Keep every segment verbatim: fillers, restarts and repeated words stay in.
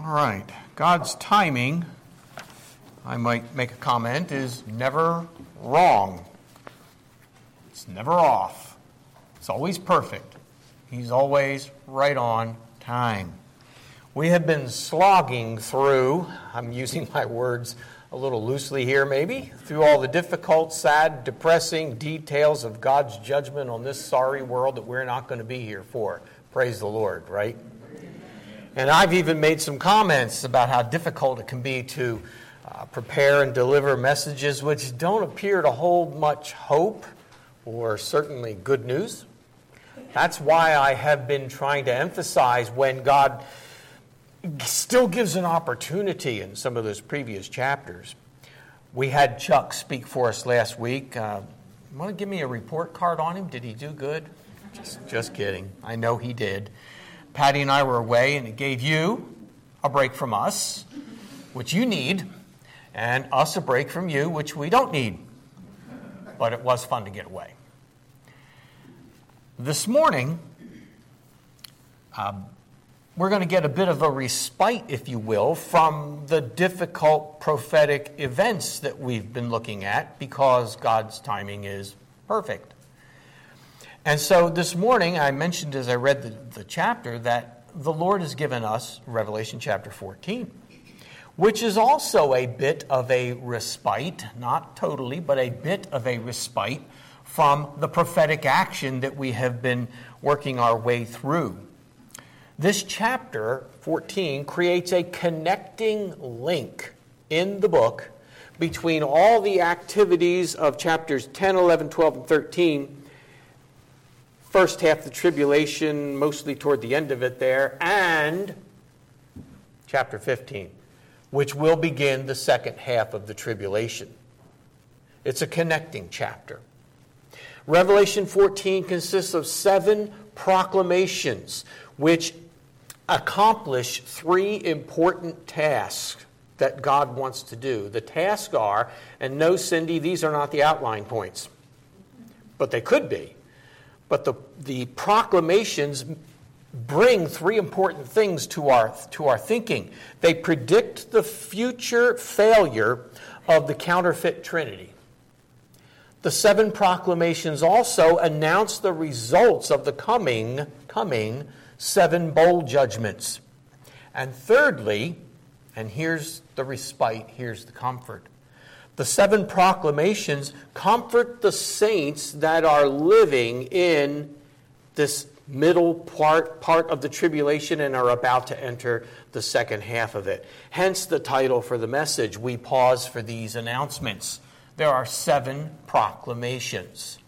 All right. God's timing, I might make a comment, is never wrong. It's never off. It's always perfect. He's always right on time. We have been slogging through, I'm using my words a little loosely here maybe, through all the difficult, sad, depressing details of God's judgment on this sorry world that we're not going to be here for. Praise the Lord, right? And I've even made some comments about how difficult it can be to uh, prepare and deliver messages which don't appear to hold much hope or certainly good news. That's why I have been trying to emphasize when God still gives an opportunity in some of those previous chapters. We had Chuck speak for us last week. Uh, want to give me a report card on him? Did he do good? Just, just kidding. I know he did. Patty and I were away, and it gave you a break from us, which you need, and us a break from you, which we don't need. But it was fun to get away. This morning, um, we're going to get a bit of a respite, if you will, from the difficult prophetic events that we've been looking at because God's timing is perfect. And so this morning, I mentioned as I read the, the chapter that the Lord has given us Revelation chapter fourteen, which is also a bit of a respite, not totally, but a bit of a respite from the prophetic action that we have been working our way through. This chapter, fourteen, creates a connecting link in the book between all the activities of chapters ten, eleven, twelve, and thirteen, first half of the tribulation, mostly toward the end of it there, and chapter fifteen, which will begin the second half of the tribulation. It's a connecting chapter. Revelation fourteen consists of seven proclamations which accomplish three important tasks that God wants to do. The tasks are, and no, Cindy, these are not the outline points, but they could be. But the, the proclamations bring three important things to our, to our thinking. They predict the future failure of the counterfeit Trinity. The seven proclamations also announce the results of the coming, coming seven bowl judgments. And thirdly, and here's the respite, here's the comfort. The seven proclamations comfort the saints that are living in this middle part, part of the tribulation and are about to enter the second half of it. Hence the title for the message, We Pause for These Announcements. There are seven proclamations.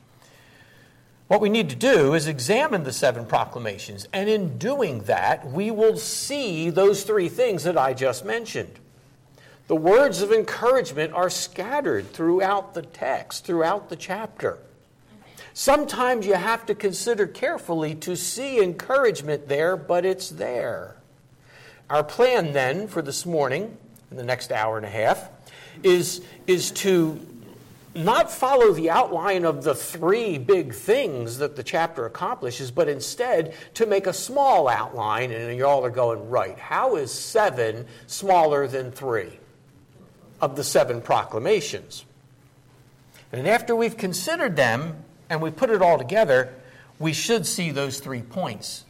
What we need to do is examine the seven proclamations, and in doing that, we will see those three things that I just mentioned. The words of encouragement are scattered throughout the text, throughout the chapter. Sometimes you have to consider carefully to see encouragement there, but it's there. Our plan then for this morning, in the next hour and a half, is, is to not follow the outline of the three big things that the chapter accomplishes, but instead to make a small outline, and you all are going, right, how is seven smaller than three of the seven proclamations? And after we've considered them and we put it all together, we should see those three points.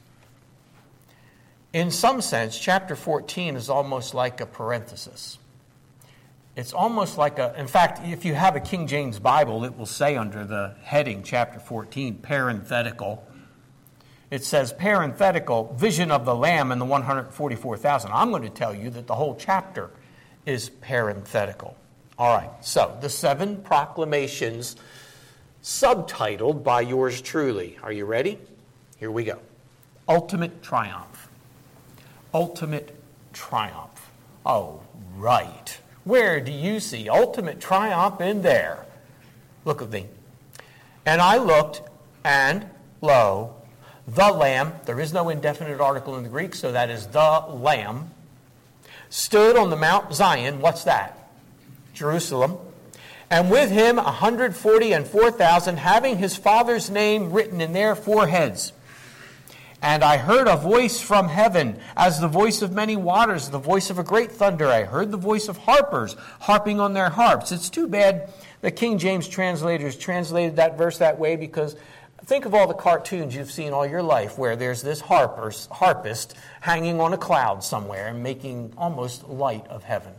In some sense, chapter fourteen is almost like a parenthesis. It's almost like a, in fact, if you have a King James Bible, it will say under the heading, chapter fourteen, parenthetical. It says, parenthetical, vision of the Lamb and the one hundred forty-four thousand. I'm going to tell you that the whole chapter is parenthetical. All right, so the seven proclamations subtitled by yours truly. Are you ready? Here we go. Ultimate triumph. Ultimate triumph. Oh, right. Where do you see ultimate triumph in there? Look at me. And I looked, and lo, the Lamb, there is no indefinite article in the Greek, so that is the Lamb, stood on the Mount Zion. What's that? Jerusalem. And with him one hundred forty and four thousand, having his Father's name written in their foreheads. And I heard a voice from heaven, as the voice of many waters, the voice of a great thunder. I heard the voice of harpers harping on their harps. It's too bad the King James translators translated that verse that way, because think of all the cartoons you've seen all your life where there's this harpers, harpist hanging on a cloud somewhere and making almost light of heaven.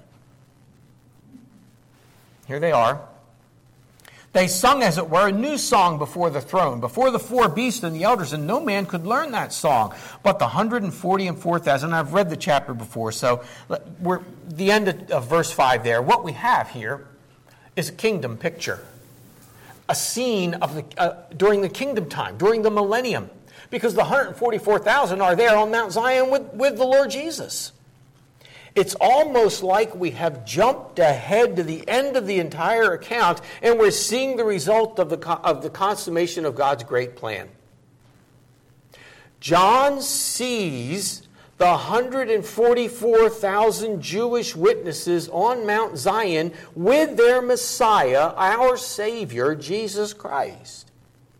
Here they are. They sung, as it were, a new song before the throne, before the four beasts and the elders, and no man could learn that song but the one hundred forty and four thousand. I've read the chapter before, so we're the end of, of verse five there. What we have here is a kingdom picture, a scene of the uh, during the kingdom time, during the millennium, because the one hundred forty-four thousand are there on Mount Zion with, with the Lord Jesus. It's almost like we have jumped ahead to the end of the entire account, and we're seeing the result of the, of the consummation of God's great plan. John sees the one hundred forty-four thousand Jewish witnesses on Mount Zion with their Messiah, our Savior, Jesus Christ.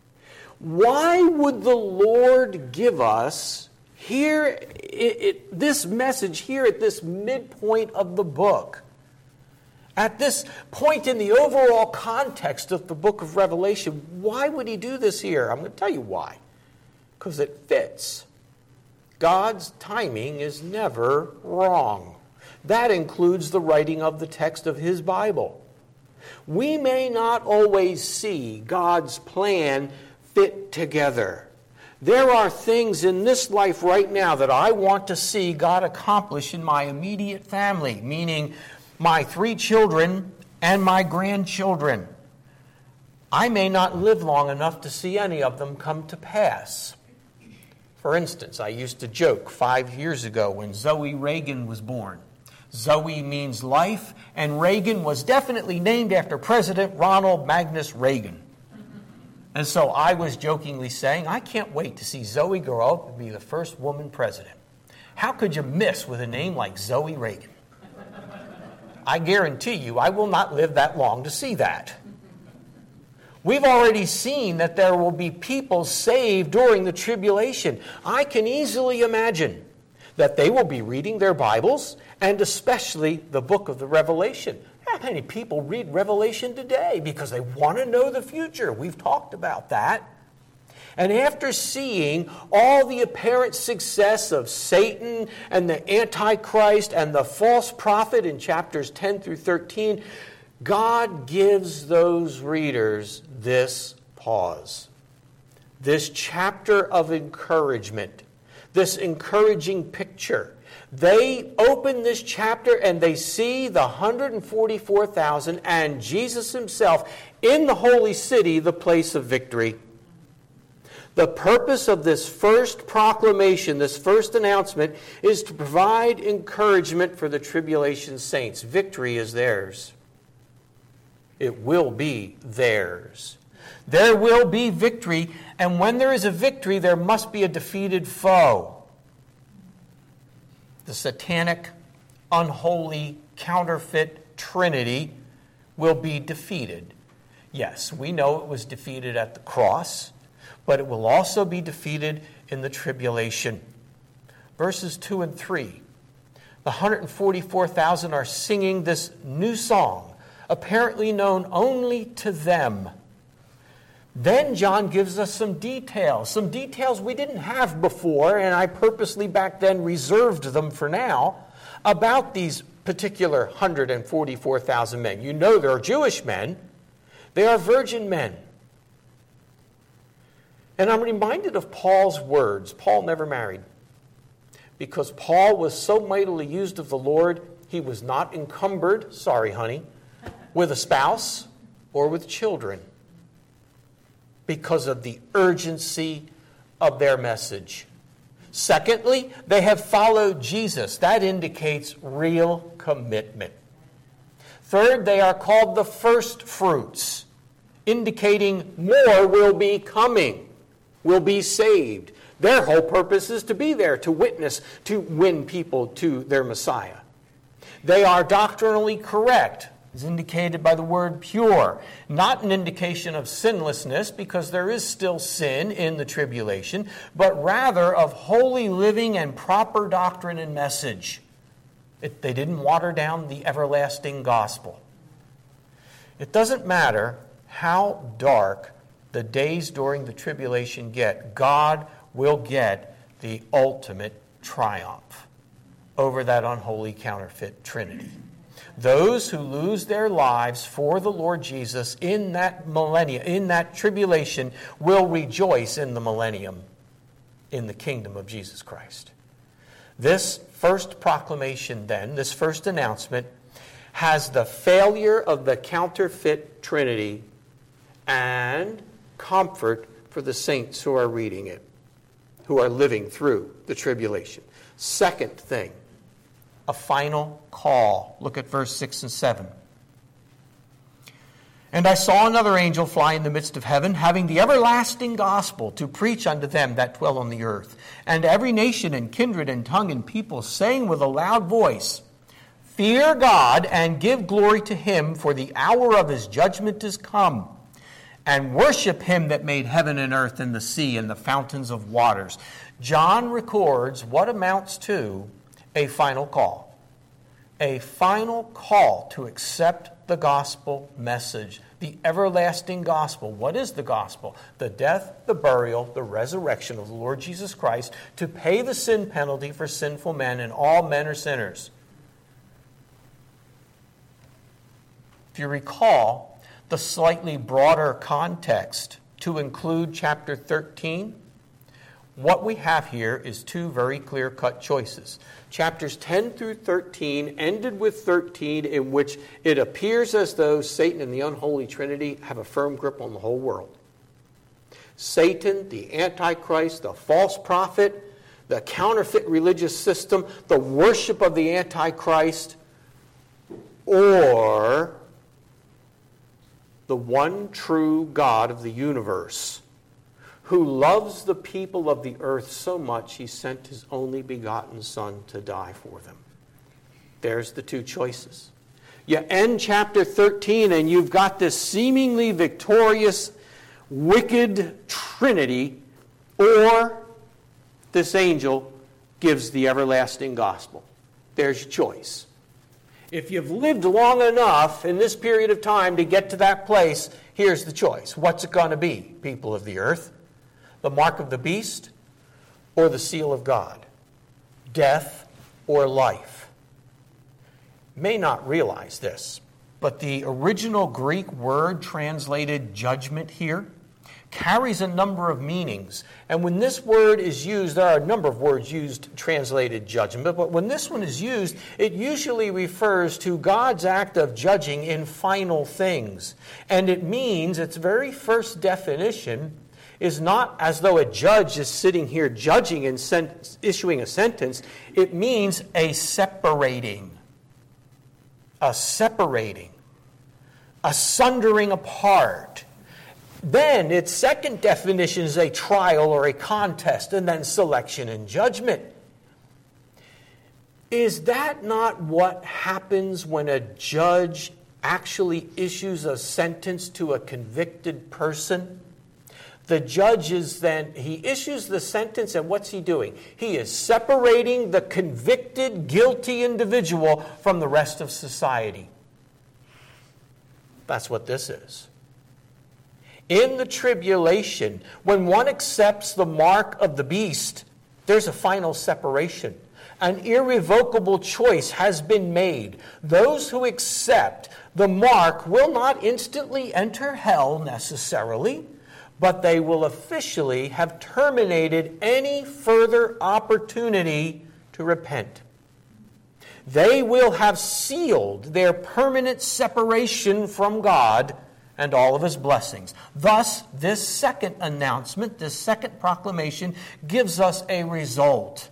Why would the Lord give us here, it, it, this message here at this midpoint of the book, at this point in the overall context of the book of Revelation? Why would he do this here? I'm going to tell you why. Because it fits. God's timing is never wrong. That includes the writing of the text of his Bible. We may not always see God's plan fit together. There are things in this life right now that I want to see God accomplish in my immediate family, meaning my three children and my grandchildren. I may not live long enough to see any of them come to pass. For instance, I used to joke five years ago when Zoe Reagan was born. Zoe means life, and Reagan was definitely named after President Ronald Magnus Reagan. And so I was jokingly saying, I can't wait to see Zoe grow up and be the first woman president. How could you miss with a name like Zoe Reagan? I guarantee you I will not live that long to see that. We've already seen that there will be people saved during the tribulation. I can easily imagine that they will be reading their Bibles, and especially the book of the Revelation. How many people read Revelation today because they want to know the future? We've talked about that. And after seeing all the apparent success of Satan and the Antichrist and the false prophet in chapters ten through thirteen, God gives those readers this pause, this chapter of encouragement, this encouraging picture. They open this chapter and they see the one hundred forty-four thousand and Jesus himself in the holy city, the place of victory. The purpose of this first proclamation, this first announcement, is to provide encouragement for the tribulation saints. Victory is theirs. It will be theirs. There will be victory, and when there is a victory, there must be a defeated foe. The satanic, unholy, counterfeit Trinity will be defeated. Yes, we know it was defeated at the cross, but it will also be defeated in the tribulation. Verses two and three. The one hundred forty-four thousand are singing this new song, apparently known only to them. Then John gives us some details, some details we didn't have before, and I purposely back then reserved them for now, about these particular one hundred forty-four thousand men. You know they're Jewish men. They are virgin men. And I'm reminded of Paul's words. Paul never married. Because Paul was so mightily used of the Lord, he was not encumbered, sorry honey, with a spouse or with children, because of the urgency of their message. Secondly, they have followed Jesus. That indicates real commitment. Third, they are called the first fruits, indicating more will be coming, will be saved. Their whole purpose is to be there, to witness, to win people to their Messiah. They are doctrinally correct. is indicated by the word pure. Not an indication of sinlessness, because there is still sin in the tribulation, but rather of holy living and proper doctrine and message. It, they didn't water down the everlasting gospel. It doesn't matter how dark the days during the tribulation get, God will get the ultimate triumph over that unholy counterfeit trinity. Those who lose their lives for the Lord Jesus in that millennium, in that tribulation, will rejoice in the millennium in the kingdom of Jesus Christ. This first proclamation then, this first announcement, has the failure of the counterfeit trinity and comfort for the saints who are reading it, who are living through the tribulation. Second thing, a final call. Look at verse six and seven. And I saw another angel fly in the midst of heaven, having the everlasting gospel to preach unto them that dwell on the earth, and every nation and kindred and tongue and people, saying with a loud voice, Fear God and give glory to him, for the hour of his judgment is come. And worship him that made heaven and earth and the sea and the fountains of waters. John records what amounts to a final call. A final call to accept the gospel message, the everlasting gospel. What is the gospel? The death, the burial, the resurrection of the Lord Jesus Christ to pay the sin penalty for sinful men, and all men are sinners. If you recall the slightly broader context to include chapter thirteen, what we have here is two very clear-cut choices. Chapters ten through thirteen ended with thirteen, in which it appears as though Satan and the unholy trinity have a firm grip on the whole world. Satan, the Antichrist, the false prophet, the counterfeit religious system, the worship of the Antichrist, or the one true God of the universe, who loves the people of the earth so much he sent his only begotten Son to die for them. There's the two choices. You end chapter thirteen and you've got this seemingly victorious, wicked trinity, or this angel gives the everlasting gospel. There's your choice. If you've lived long enough in this period of time to get to that place, here's the choice. What's it going to be, people of the earth? The mark of the beast or the seal of God? Death or life? You may not realize this, but the original Greek word translated judgment here carries a number of meanings. And when this word is used, there are a number of words used translated judgment, but when this one is used, it usually refers to God's act of judging in final things. And it means, its very first definition is not as though a judge is sitting here judging and sent, issuing a sentence. It means a separating, a separating, a sundering apart. Then its second definition is a trial or a contest, and then selection and judgment. Is that not what happens when a judge actually issues a sentence to a convicted person? The judge is then, he issues the sentence, and what's he doing? He is separating the convicted, guilty individual from the rest of society. That's what this is. In the tribulation, when one accepts the mark of the beast, there's a final separation. An irrevocable choice has been made. Those who accept the mark will not instantly enter hell necessarily, but they will officially have terminated any further opportunity to repent. They will have sealed their permanent separation from God and all of his blessings. Thus, this second announcement, this second proclamation, gives us a result.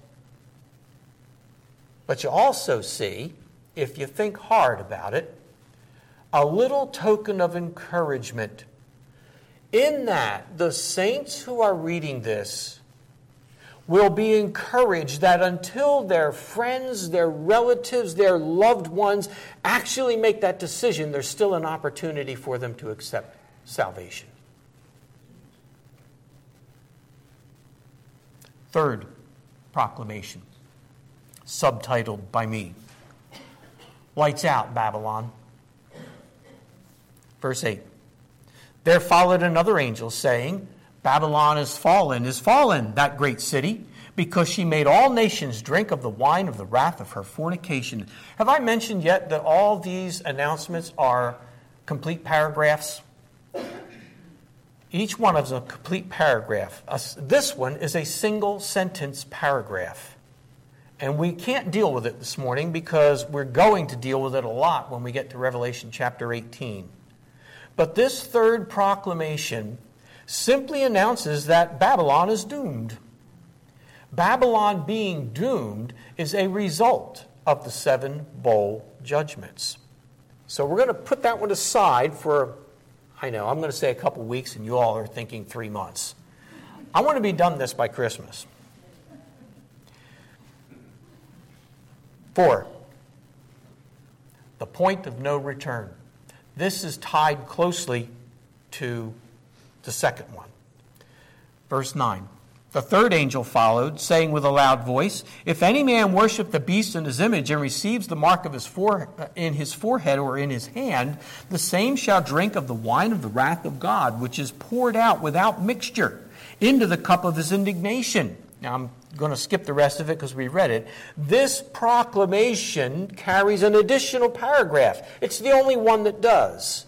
But you also see, if you think hard about it, a little token of encouragement. In that, the saints who are reading this will be encouraged that until their friends, their relatives, their loved ones actually make that decision, there's still an opportunity for them to accept salvation. Third proclamation, subtitled by me, Lights Out, Babylon. Verse eight. There followed another angel saying, Babylon is fallen, is fallen, that great city, because she made all nations drink of the wine of the wrath of her fornication. Have I mentioned yet that all these announcements are complete paragraphs? Each one is a complete paragraph. This one is a single sentence paragraph. And we can't deal with it this morning because we're going to deal with it a lot when we get to Revelation chapter eighteen. But this third proclamation simply announces that Babylon is doomed. Babylon being doomed is a result of the seven bowl judgments. So we're going to put that one aside for, I know, I'm going to say a couple weeks, and you all are thinking three months. I want to be done this by Christmas. Four, the point of no return. This is tied closely to the second one. Verse nine. The third angel followed, saying with a loud voice, If any man worship the beast in his image and receives the mark of his fore, in his forehead or in his hand, the same shall drink of the wine of the wrath of God, which is poured out without mixture into the cup of his indignation. Now I'm going to skip the rest of it because we read it. This proclamation carries an additional paragraph. It's the only one that does.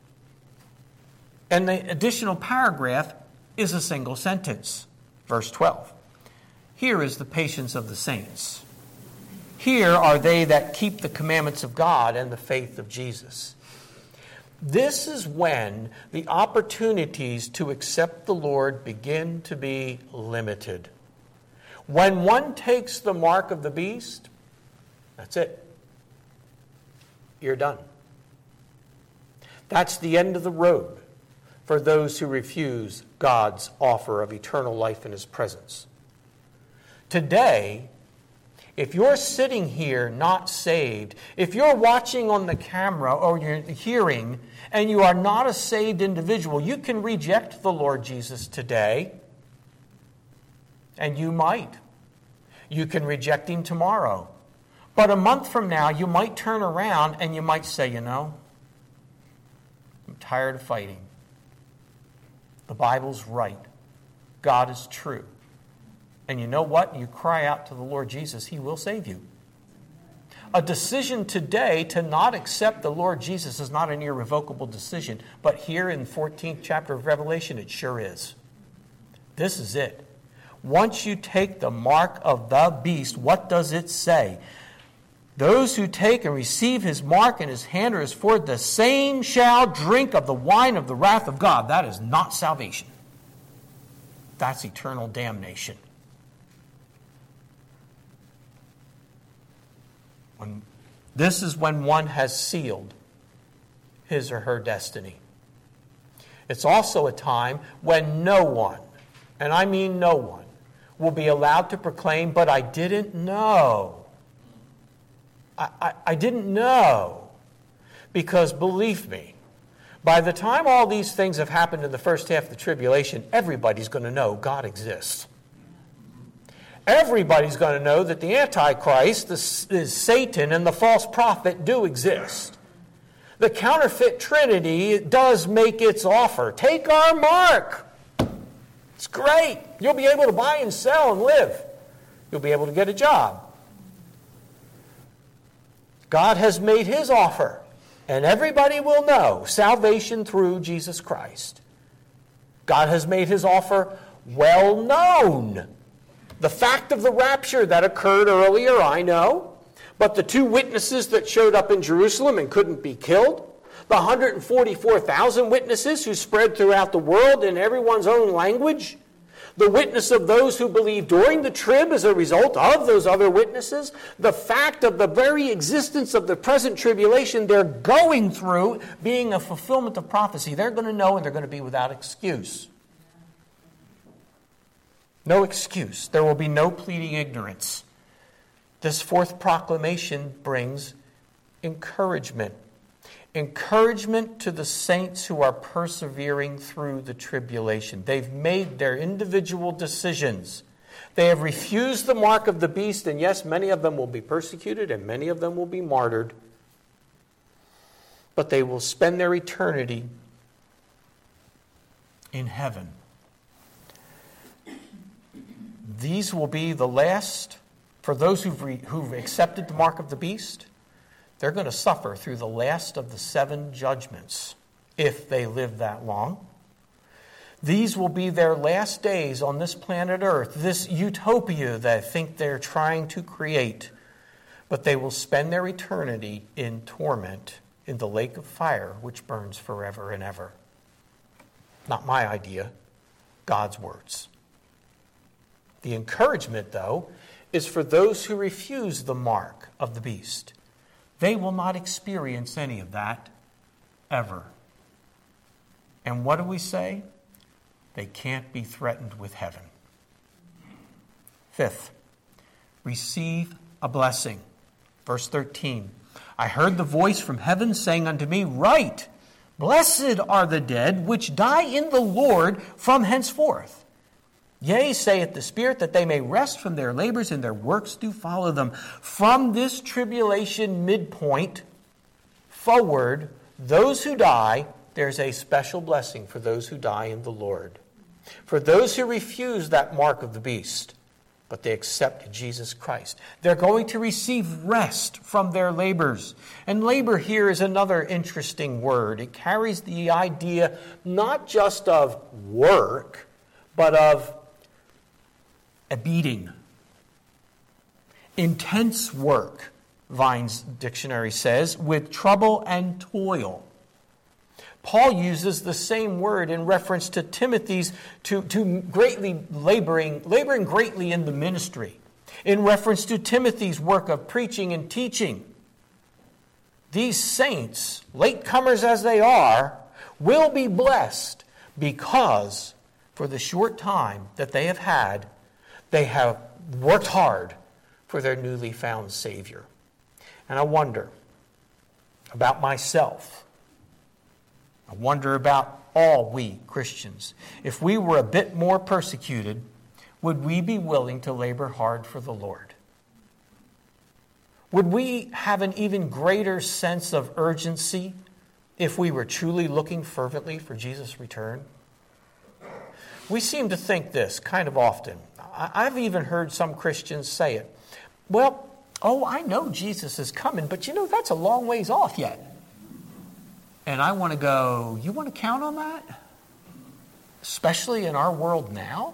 And the additional paragraph is a single sentence. Verse twelve. Here is the patience of the saints. Here are they that keep the commandments of God and the faith of Jesus. This is when the opportunities to accept the Lord begin to be limited. When one takes the mark of the beast, that's it. You're done. That's the end of the road for those who refuse God's offer of eternal life in his presence. Today, if you're sitting here not saved, if you're watching on the camera or you're hearing and you are not a saved individual, you can reject the Lord Jesus today, and you might. You can reject him tomorrow. But a month from now, you might turn around and you might say, you know, I'm tired of fighting. The Bible's right. God is true. And you know what? You cry out to the Lord Jesus, he will save you. A decision today to not accept the Lord Jesus is not an irrevocable decision. But here in the fourteenth chapter of Revelation, it sure is. This is it. Once you take the mark of the beast, what does it say? Those who take and receive his mark in his hand or his forehead, the same shall drink of the wine of the wrath of God. That is not salvation. That's eternal damnation. When, this is when one has sealed his or her destiny. It's also a time when no one, and I mean no one, will be allowed to proclaim, but I didn't know. I, I, I didn't know. Because believe me, by the time all these things have happened in the first half of the tribulation, everybody's going to know God exists. Everybody's going to know that the Antichrist, the, the Satan, and the false prophet do exist. The counterfeit Trinity does make its offer. Take our mark. It's great. You'll be able to buy and sell and live. You'll be able to get a job. God has made his offer, and everybody will know salvation through Jesus Christ. God has made his offer well known. The fact of the rapture that occurred earlier, I know. But the two witnesses that showed up in Jerusalem and couldn't be killed, the one hundred forty-four thousand witnesses who spread throughout the world in everyone's own language, the witness of those who believed during the trib as a result of those other witnesses, the fact of the very existence of the present tribulation they're going through being a fulfillment of prophecy, they're going to know and they're going to be without excuse. No excuse. There will be no pleading ignorance. This fourth proclamation brings encouragement. Encouragement to the saints who are persevering through the tribulation. They've made their individual decisions. They have refused the mark of the beast, and yes, many of them will be persecuted and many of them will be martyred. But they will spend their eternity in heaven. These will be the last, for those who've, re, who've accepted the mark of the beast, they're going to suffer through the last of the seven judgments, if they live that long. These will be their last days on this planet Earth, this utopia that I think they're trying to create. But they will spend their eternity in torment in the lake of fire, which burns forever and ever. Not my idea, God's words. The encouragement, though, is for those who refuse the mark of the beast. They will not experience any of that ever. And what do we say? They can't be threatened with heaven. Fifth, receive a blessing. Verse thirteen, I heard the voice from heaven saying unto me, Write, blessed are the dead which die in the Lord from henceforth. Yea, saith the Spirit, that they may rest from their labors, and their works do follow them. From this tribulation midpoint forward, those who die, there's a special blessing for those who die in the Lord. For those who refuse that mark of the beast, but they accept Jesus Christ, they're going to receive rest from their labors. And labor here is another interesting word. It carries the idea not just of work, but of a beating. Intense work, Vine's dictionary says, with trouble and toil. Paul uses the same word in reference to Timothy's to, to greatly laboring, laboring greatly in the ministry, in reference to Timothy's work of preaching and teaching. These saints, latecomers as they are, will be blessed because for the short time that they have had, they have worked hard for their newly found Savior. And I wonder about myself. I wonder about all we Christians. If we were a bit more persecuted, would we be willing to labor hard for the Lord? Would we have an even greater sense of urgency if we were truly looking fervently for Jesus' return? We seem to think this kind of often. I've even heard some Christians say it. Well, oh, I know Jesus is coming, but you know, that's a long ways off yet. And I want to go, you want to count on that? Especially in our world now?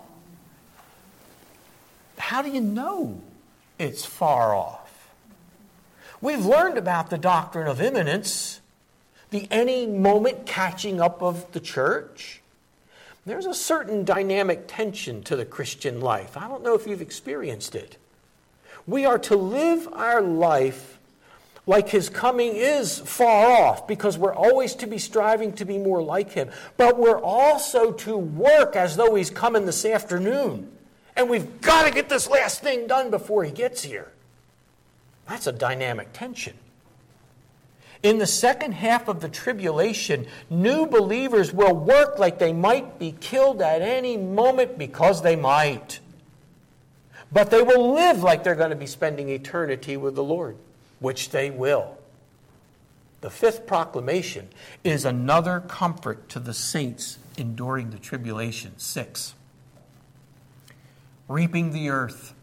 How do you know it's far off? We've learned about the doctrine of imminence, the any moment catching up of the church. There's a certain dynamic tension to the Christian life. I don't know if you've experienced it. We are to live our life like his coming is far off, because we're always to be striving to be more like him. But we're also to work as though he's coming this afternoon. And we've got to get this last thing done before he gets here. That's a dynamic tension. In the second half of the tribulation, new believers will work like they might be killed at any moment, because they might. But they will live like they're going to be spending eternity with the Lord, which they will. The fifth proclamation is another comfort to the saints enduring the tribulation. Six, reaping the earth.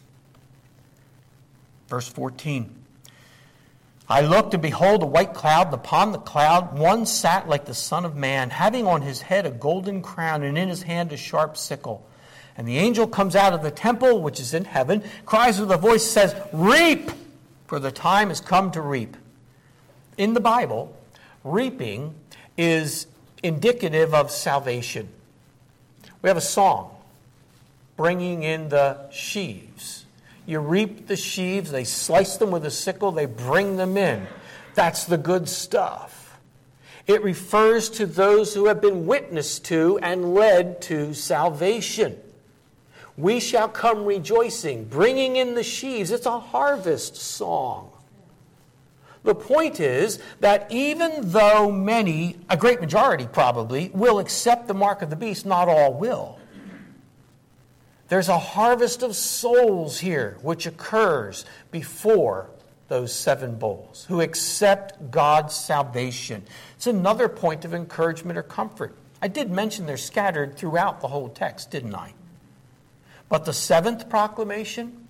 Verse fourteen. I looked, and behold, a white cloud, and upon the cloud one sat like the Son of Man, having on his head a golden crown, and in his hand a sharp sickle. And the angel comes out of the temple, which is in heaven, cries with a voice, says, Reap! For the time has come to reap. In the Bible, reaping is indicative of salvation. We have a song, bringing in the sheaves. You reap the sheaves, they slice them with a sickle, they bring them in. That's the good stuff. It refers to those who have been witnessed to and led to salvation. We shall come rejoicing, bringing in the sheaves. It's a harvest song. The point is that even though many, a great majority probably, will accept the mark of the beast, not all will. There's a harvest of souls here which occurs before those seven bowls, who accept God's salvation. It's another point of encouragement or comfort. I did mention they're scattered throughout the whole text, didn't I? But the seventh proclamation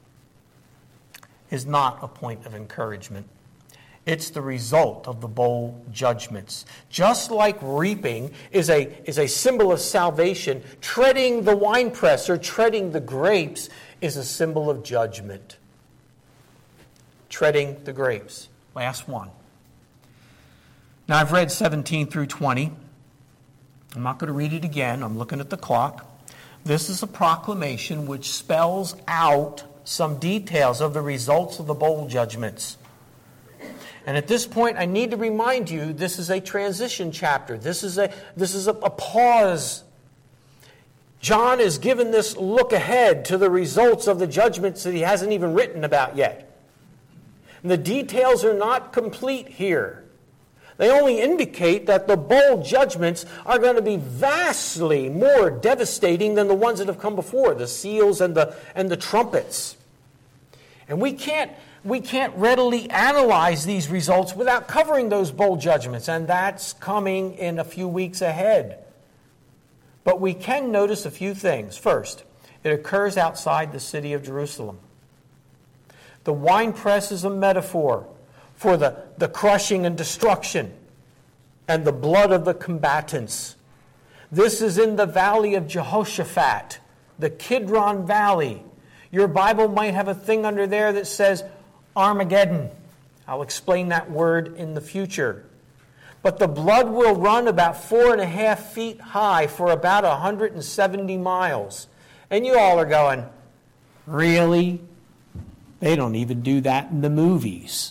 is not a point of encouragement. It's the result of the bowl judgments. Just like reaping is a, is a symbol of salvation, treading the winepress or treading the grapes is a symbol of judgment. Treading the grapes. Last one. Now I've read seventeen through twenty. I'm not going to read it again. I'm looking at the clock. This is a proclamation which spells out some details of the results of the bowl judgments. And at this point, I need to remind you, this is a transition chapter. This is a, this is a, a pause. John is given this look ahead to the results of the judgments that he hasn't even written about yet. And the details are not complete here. They only indicate that the bowl judgments are going to be vastly more devastating than the ones that have come before, the seals and the, and the trumpets. And we can't, we can't readily analyze these results without covering those bowl judgments, and that's coming in a few weeks ahead. But we can notice a few things. First, it occurs outside the city of Jerusalem. The winepress is a metaphor for the, the crushing and destruction and the blood of the combatants. This is in the valley of Jehoshaphat, the Kidron Valley. Your Bible might have a thing under there that says Armageddon. I'll explain that word in the future. But the blood will run about four and a half feet high for about one hundred seventy miles. And you all are going, really? They don't even do that in the movies.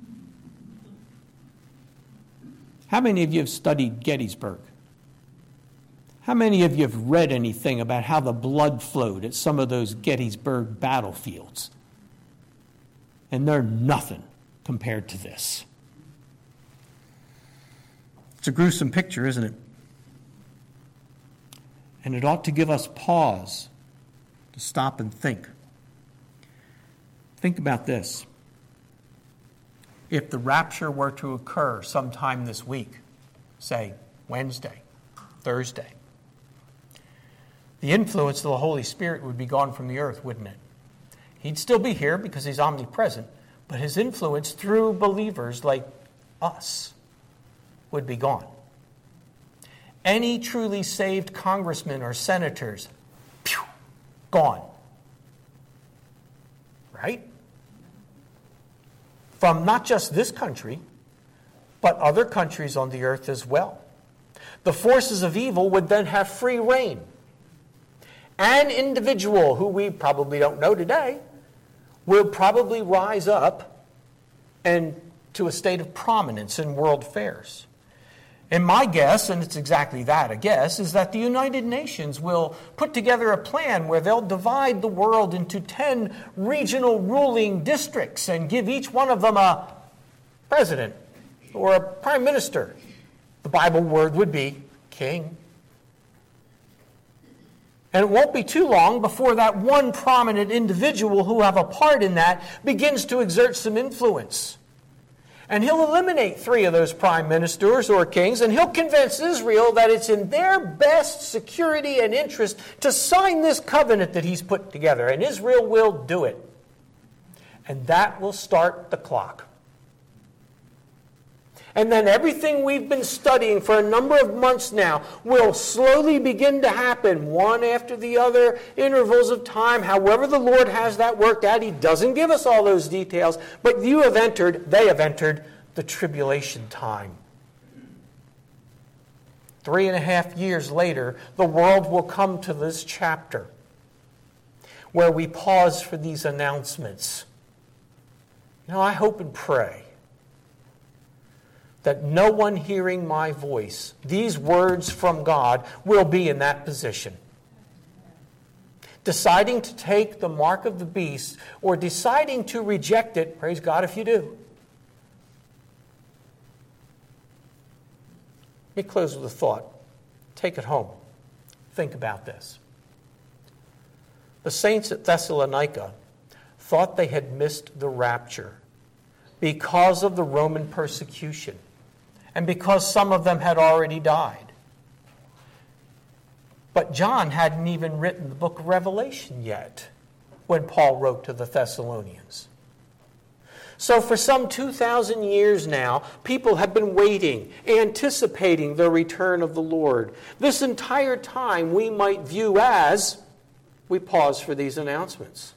How many of you have studied Gettysburg? How many of you have read anything about how the blood flowed at some of those Gettysburg battlefields? And they're nothing compared to this. It's a gruesome picture, isn't it? And it ought to give us pause to stop and think. Think about this. If the rapture were to occur sometime this week, say Wednesday, Thursday, the influence of the Holy Spirit would be gone from the earth, wouldn't it? He'd still be here because he's omnipresent, but his influence through believers like us would be gone. Any truly saved congressmen or senators, pew, gone. Right? From not just this country, but other countries on the earth as well. The forces of evil would then have free reign. An individual who we probably don't know today will probably rise up and to a state of prominence in world affairs. And my guess, and it's exactly that, a guess, is that the United Nations will put together a plan where they'll divide the world into ten regional ruling districts and give each one of them a president or a prime minister. The Bible word would be king. And it won't be too long before that one prominent individual who have a part in that begins to exert some influence. And he'll eliminate three of those prime ministers or kings, and he'll convince Israel that it's in their best security and interest to sign this covenant that he's put together. And Israel will do it. And that will start the clock. And then everything we've been studying for a number of months now will slowly begin to happen, one after the other, intervals of time, however the Lord has that worked out. He doesn't give us all those details, but you have entered, they have entered, the tribulation time. Three and a half years later, the world will come to this chapter where we pause for these announcements. Now, I hope and pray that no one hearing my voice, these words from God, will be in that position. deciding to take the mark of the beast or deciding to reject it, praise God if you do. Let me close with a thought. Take it home. Think about this. The saints at Thessalonica thought they had missed the rapture because of the Roman persecution and because some of them had already died. But John hadn't even written the book of Revelation yet when Paul wrote to the Thessalonians. So for some two thousand years now, people have been waiting, anticipating the return of the Lord. This entire time we might view as we pause for these announcements.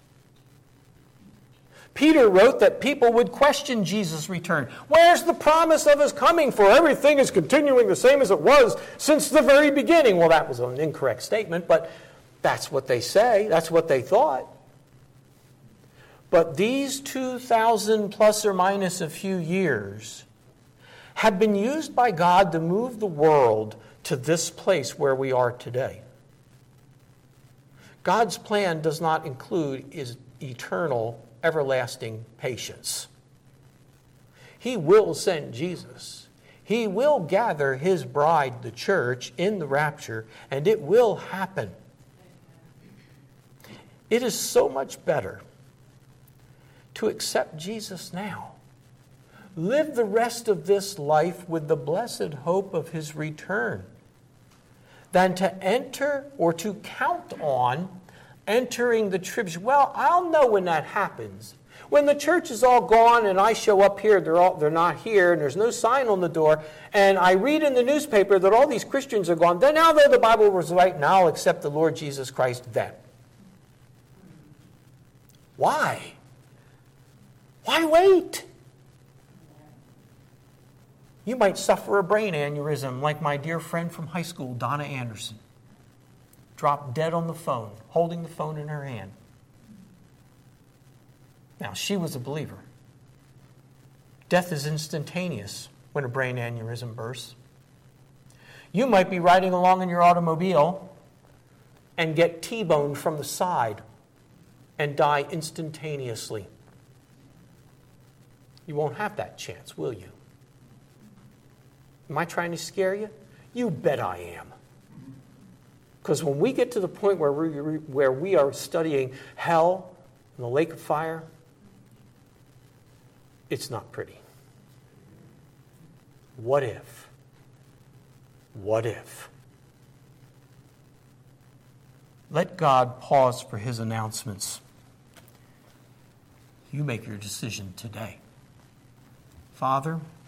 Peter wrote that people would question Jesus' return. Where's the promise of his coming? For everything is continuing the same as it was since the very beginning. Well, that was an incorrect statement, but that's what they say. That's what they thought. But these two thousand plus or minus a few years have been used by God to move the world to this place where we are today. God's plan does not include his eternal, everlasting patience. He will send Jesus. He will gather his bride, the church, in the rapture, and it will happen. It is so much better to accept Jesus now. Live the rest of this life with the blessed hope of his return than to enter or to count on entering the tribulation. Well, I'll know when that happens. When the church is all gone and I show up here, they're all, they're not here, and there's no sign on the door, and I read in the newspaper that all these Christians are gone, then now that the Bible was right, now I'll accept the Lord Jesus Christ then. Why? Why wait? You might suffer a brain aneurysm like my dear friend from high school, Donna Anderson. Dropped dead on the phone, holding the phone in her hand. Now, she was a believer. Death is instantaneous when a brain aneurysm bursts. You might be riding along in your automobile and get T-boned from the side and die instantaneously. You won't have that chance, will you? Am I trying to scare you? You bet I am. Because when we get to the point where we, where we are studying hell and the lake of fire, it's not pretty. What if? What if? Let God pause for his announcements. You make your decision today. Father,